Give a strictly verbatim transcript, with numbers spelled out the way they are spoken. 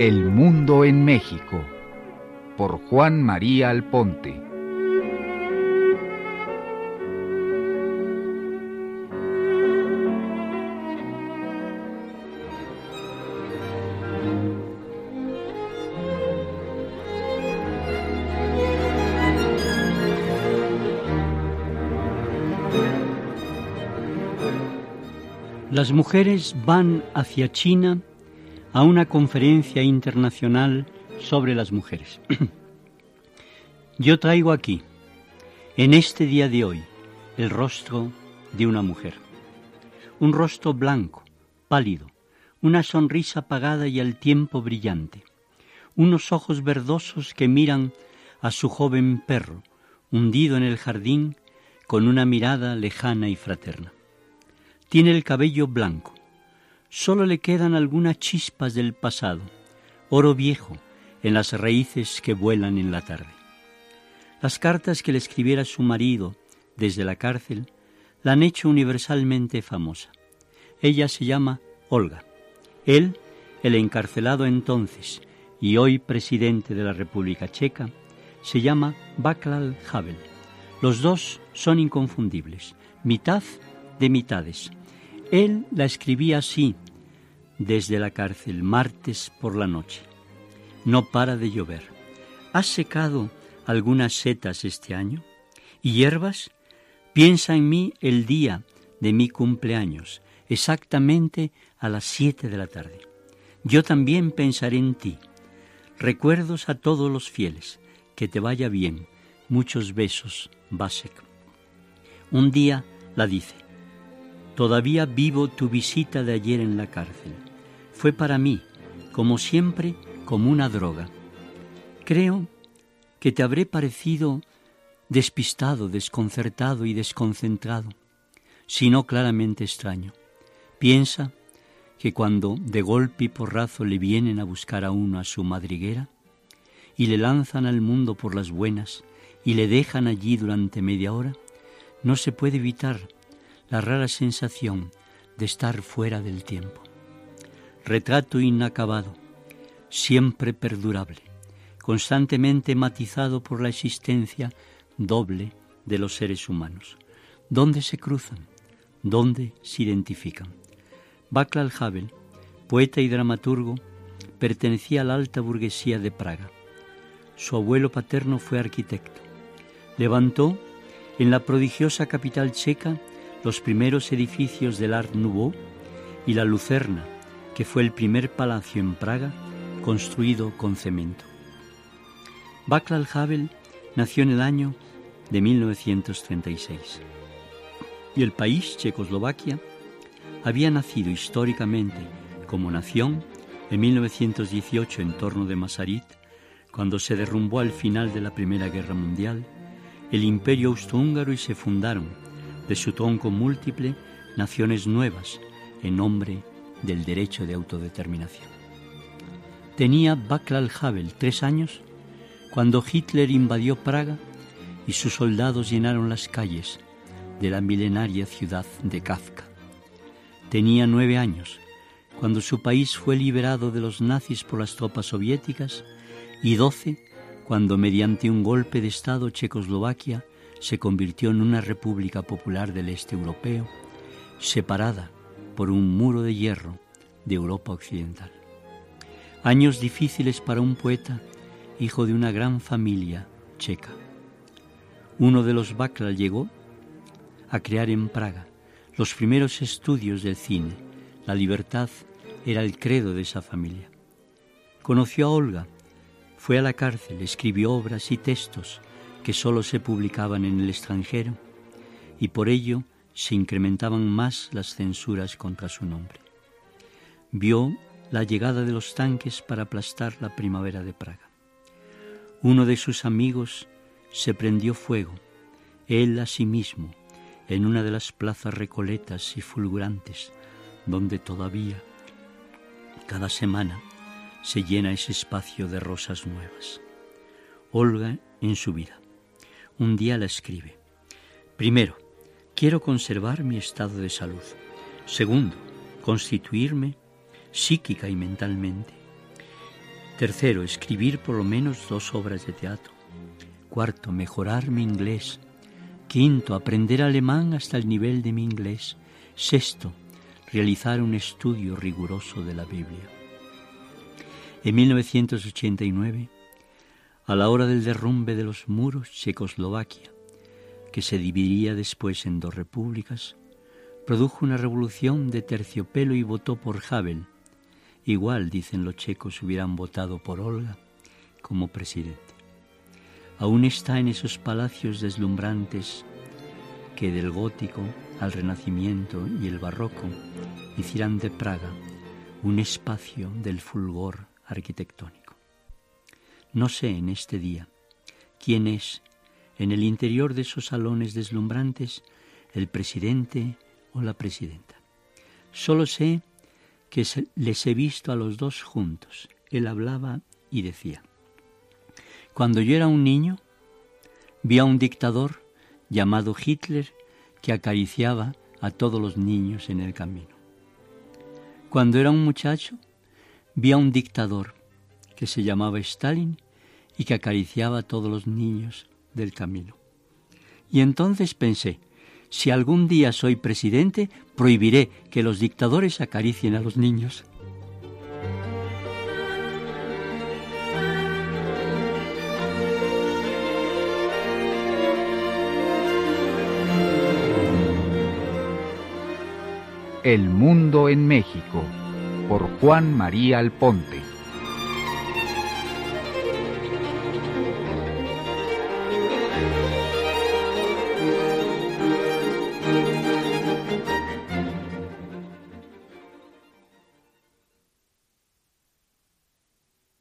El mundo en México, por Juan María Alponte. Las mujeres van hacia China a una conferencia internacional sobre las mujeres. Yo traigo aquí, en este día de hoy, el rostro de una mujer. Un rostro blanco, pálido, una sonrisa apagada y al tiempo brillante. Unos ojos verdosos que miran a su joven perro, hundido en el jardín, con una mirada lejana y fraterna. Tiene el cabello blanco. Solo le quedan algunas chispas del pasado, oro viejo en las raíces que vuelan en la tarde. Las cartas que le escribiera su marido desde la cárcel la han hecho universalmente famosa. Ella se llama Olga. Él, el encarcelado entonces y hoy presidente de la República Checa, se llama Václav Havel. Los dos son inconfundibles, mitad de mitades. Él la escribía así, desde la cárcel, martes por la noche. No para de llover. ¿Has secado algunas setas este año? ¿Y hierbas? Piensa en mí el día de mi cumpleaños, exactamente a las siete de la tarde. Yo también pensaré en ti. Recuerdos a todos los fieles. Que te vaya bien. Muchos besos, Vasek. Un día la dice: todavía vivo tu visita de ayer en la cárcel. Fue para mí, como siempre, como una droga. Creo que te habré parecido despistado, desconcertado y desconcentrado, si no claramente extraño. Piensa que cuando de golpe y porrazo le vienen a buscar a uno a su madriguera y le lanzan al mundo por las buenas y le dejan allí durante media hora, no se puede evitar la rara sensación de estar fuera del tiempo. Retrato inacabado, siempre perdurable, constantemente matizado por la existencia doble de los seres humanos. ¿Dónde se cruzan? ¿Dónde se identifican? Václav Havel, poeta y dramaturgo, pertenecía a la alta burguesía de Praga. Su abuelo paterno fue arquitecto. Levantó en la prodigiosa capital checa los primeros edificios del Art Nouveau y la Lucerna, que fue el primer palacio en Praga construido con cemento. Václav Havel nació en el año de mil novecientos treinta y seis. Y el país, Checoslovaquia, había nacido históricamente como nación en mil novecientos dieciocho en torno de Masaryk, cuando se derrumbó al final de la Primera Guerra Mundial el Imperio Austrohúngaro y se fundaron de su tronco múltiple naciones nuevas en nombre del derecho de autodeterminación. Tenía Václav Havel tres años cuando Hitler invadió Praga y sus soldados llenaron las calles de la milenaria ciudad de Kafka. Tenía nueve años cuando su país fue liberado de los nazis por las tropas soviéticas y doce cuando mediante un golpe de Estado Checoslovaquia se convirtió en una república popular del este europeo, separada por un muro de hierro de Europa occidental. Años difíciles para un poeta, hijo de una gran familia checa. Uno de los Václav llegó a crear en Praga los primeros estudios del cine. La libertad era el credo de esa familia. Conoció a Olga, fue a la cárcel, escribió obras y textos que solo se publicaban en el extranjero y por ello se incrementaban más las censuras contra su nombre. Vio la llegada de los tanques para aplastar la primavera de Praga. Uno de sus amigos se prendió fuego, él a sí mismo, en una de las plazas recoletas y fulgurantes, donde todavía, cada semana, se llena ese espacio de rosas nuevas. Olga en su vida. Un día la escribe: primero, quiero conservar mi estado de salud. Segundo, constituirme psíquica y mentalmente. Tercero, escribir por lo menos dos obras de teatro. Cuarto, mejorar mi inglés. Quinto, aprender alemán hasta el nivel de mi inglés. Sexto, realizar un estudio riguroso de la Biblia. En mil novecientos ochenta y nueve, a la hora del derrumbe de los muros, Checoslovaquia, que se dividiría después en dos repúblicas, produjo una revolución de terciopelo y votó por Havel. Igual, dicen los checos, hubieran votado por Olga como presidente. Aún está en esos palacios deslumbrantes que del gótico al renacimiento y el barroco hicieran de Praga un espacio del fulgor arquitectónico. No sé en este día quién es, en el interior de esos salones deslumbrantes, el presidente o la presidenta. Solo sé que les he visto a los dos juntos. Él hablaba y decía: cuando yo era un niño, vi a un dictador llamado Hitler que acariciaba a todos los niños en el camino. Cuando era un muchacho, vi a un dictador que se llamaba Stalin y que acariciaba a todos los niños del camino. Y entonces pensé, si algún día soy presidente, prohibiré que los dictadores acaricien a los niños. El mundo en México, por Juan María Alponte.